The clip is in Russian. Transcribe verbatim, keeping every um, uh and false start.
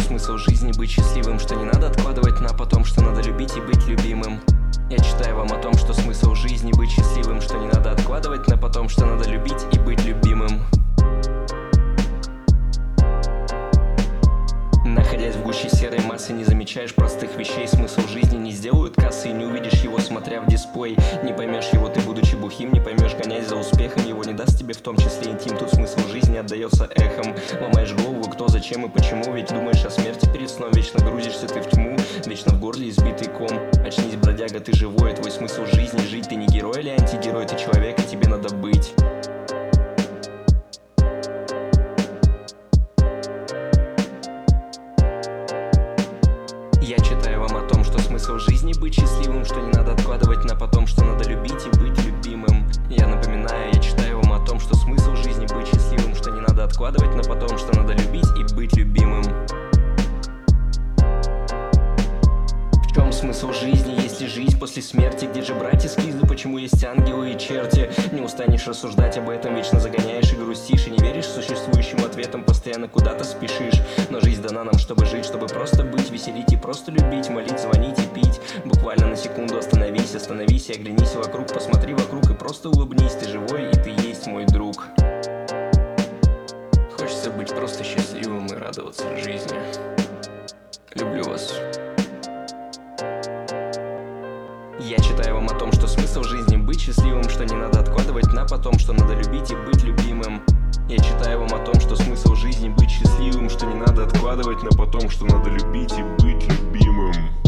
смысл жизни быть счастливым, что не надо откладывать на потом, что надо любить и быть любимым. Я читаю вам о том, что смысл жизни быть счастливым, что не надо откладывать на потом, что надо любить и быть любимым. Находясь в гуще серой массы, не замечаешь простых вещей. Смысл жизни не сделают кассы, и не увидишь его, смотря в дисплей. Не поймешь его ты, будучи бухим, не поймешь, гонясь за успехом. Его не даст тебе в том числе интим. Тут смысл жизни отдается эхом. Ломаешь голову, кто, зачем и почему. Ведь думаешь о смерти перед сном, вечно грузишься ты в тьму. Вечно в горле избитый ком. Очнись, бродяга, ты живой. Твой смысл жизни жить. Ты не герой или антигерой, ты человек, и тебе надо быть. Я читаю вам о том, что смысл жизни быть счастливым, что не надо откладывать на потом, что надо любить и быть любимым. Я напоминаю, я читаю вам о том, что смысл жизни быть счастливым, что не надо откладывать на потом, что надо любить и быть любимым. В чем смысл жизни, если жизнь после смерти? Где же брать эскизы, почему есть ангелы и черти? Не устанешь рассуждать об этом, вечно загоняешь и грустишь, и не веришь существующим ответам, постоянно куда-то спешишь. Но жизнь дана нам, чтобы жить, чтобы просто быть, веселить и просто любить, молить, звонить и пить. Буквально на секунду остановись, остановись и оглянись вокруг, посмотри вокруг и просто улыбнись. Ты живой, и ты есть мой друг. Хочется быть просто счастливым и радоваться жизни. Люблю вас. Я читаю вам о том, что смысл жизни быть счастливым, что не надо откладывать на потом, что надо любить и быть любимым. Я читаю вам о том, что смысл жизни быть счастливым, что не надо откладывать на потом, что надо любить и быть любимым.